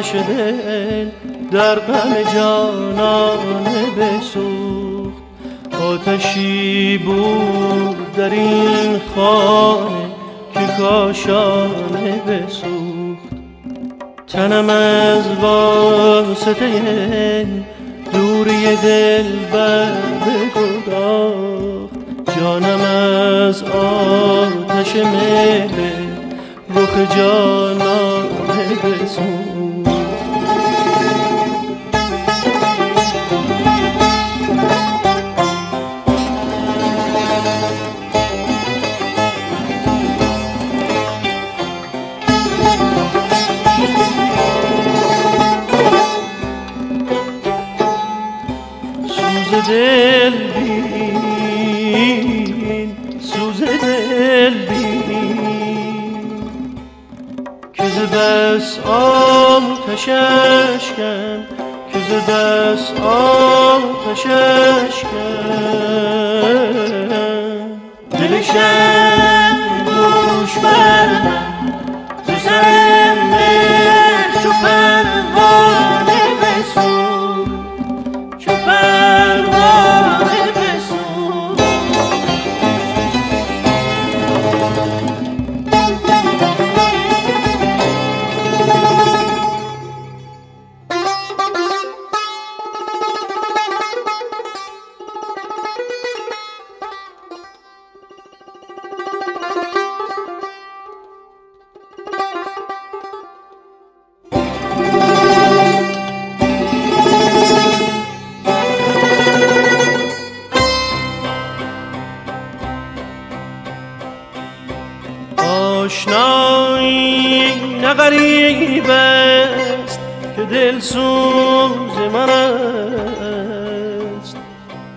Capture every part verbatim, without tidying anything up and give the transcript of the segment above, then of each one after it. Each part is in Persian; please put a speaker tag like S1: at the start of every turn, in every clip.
S1: آتش دل در غم جانانه بسوخت. آتشی بود در این خانه که کاشانه بسوخت. تنم از واسطه دوری دل بر بگداخت. جانم از آتش مهر رخ جانانه بسوخت. دل بین سوز دل بین که ز بس آتش اشکم که ز بس آتش اشکم دلشم دوش بر من ز سر مهر چو پروانه بسوخت. چو پروانه بسوخت. آشنایی نه غریب است که دل سوز من است.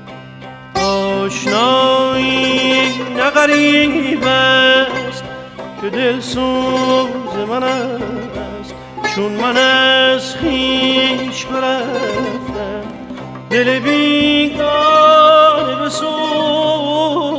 S1: آشنایی نه غریب است که دل سوز من است. چون من از خویش برفتم دل بیگانه بسوخت.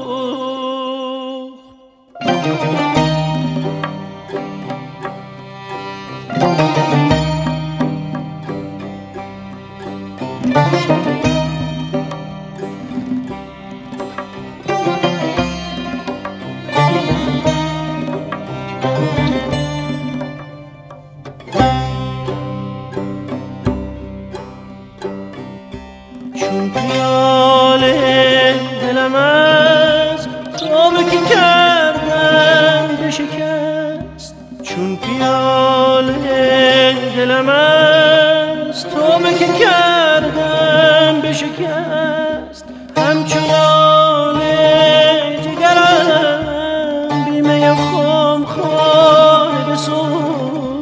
S1: چون پیاله دلم از خوابه که کردم بشکست. چون پیاله دلم از توبه که کردم بشکست. همچون لاله جگرم بیمه خم خانه بسوخت.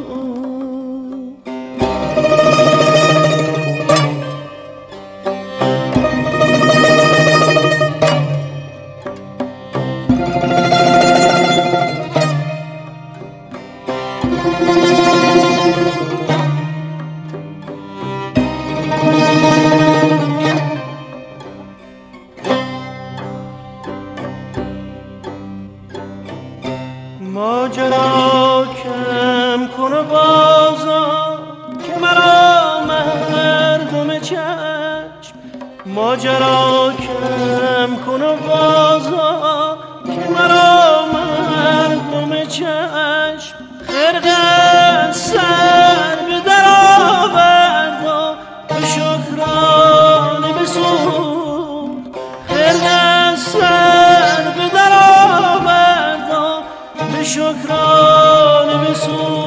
S1: ماجرا کم کن و بازا که مرا مردم چشم. ماجرا کم کن و بازا که مرا مردم چشم. خرقه سر به در آورد و به شکرانه بسوخت. خرقه سر به در آورد و به شکرانه بسوخت.